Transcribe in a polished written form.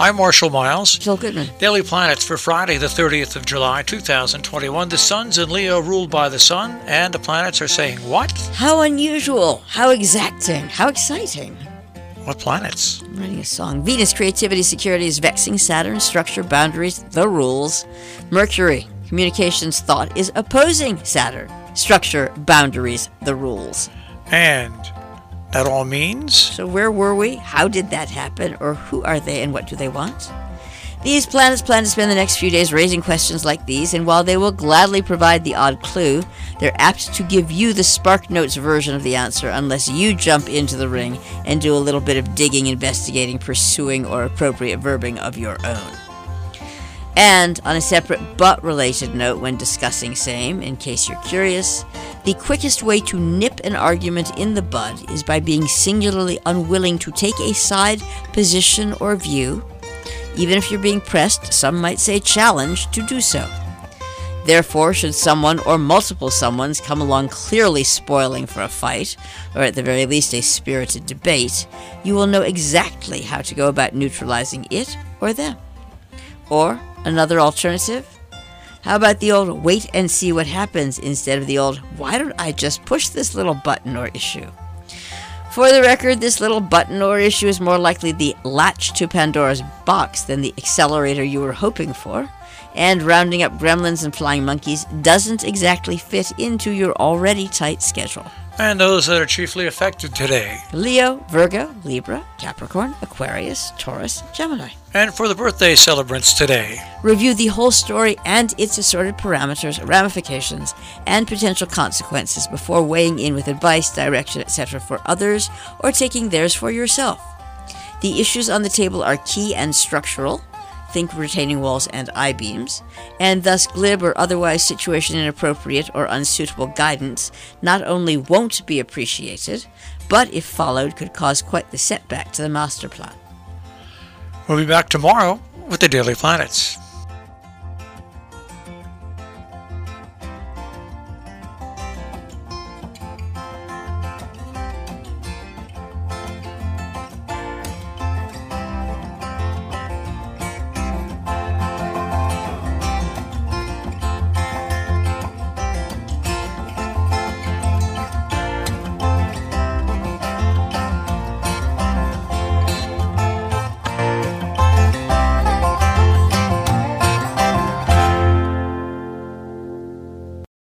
I'm Marshall Miles. Jill Goodman. Daily Planets for Friday, the 30th of July, 2021. The sun's in Leo, ruled by the sun, and the planets are saying what? How unusual, how exacting, how exciting. What planets? I'm writing a song. Venus, creativity, security is vexing. Saturn, structure, boundaries, the rules. Mercury, communications, thought is opposing Saturn. Structure, boundaries, the rules. And that all means? So where were we? How did that happen? Or who are they and what do they want? These planets plan to spend the next few days raising questions like these, and while they will gladly provide the odd clue, they're apt to give you the Spark Notes version of the answer unless you jump into the ring and do a little bit of digging, investigating, pursuing, or appropriate verbing of your own. And on a separate but related note when discussing same, in case you're curious, the quickest way to nip an argument in the bud is by being singularly unwilling to take a side position or view. Even if you're being pressed, some might say challenged, to do so. Therefore, should someone or multiple someones come along clearly spoiling for a fight, or at the very least a spirited debate, you will know exactly how to go about neutralizing it or them. Or, another alternative? How about the old wait and see what happens instead of the old why don't I just push this little button or issue? For the record, this little button or issue is more likely the latch to Pandora's box than the accelerator you were hoping for, and rounding up gremlins and flying monkeys doesn't exactly fit into your already tight schedule. And those that are chiefly affected today. Leo, Virgo, Libra, Capricorn, Aquarius, Taurus, Gemini. And for the birthday celebrants today. Review the whole story and its assorted parameters, ramifications, and potential consequences before weighing in with advice, direction, etc. for others or taking theirs for yourself. The issues on the table are key and structural. Think retaining walls and I-beams, and thus glib or otherwise situation inappropriate or unsuitable guidance not only won't be appreciated, but if followed could cause quite the setback to the master plan. We'll be back tomorrow with the Daily Planets.